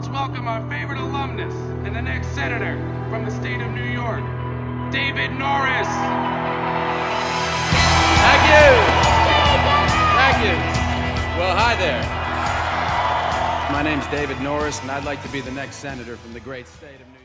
Let's welcome our favorite alumnus and the next senator from the state of New York, David Norris. Thank you. Thank you. Well, hi there. My name's David Norris, and I'd like to be the next senator from the great state of New York.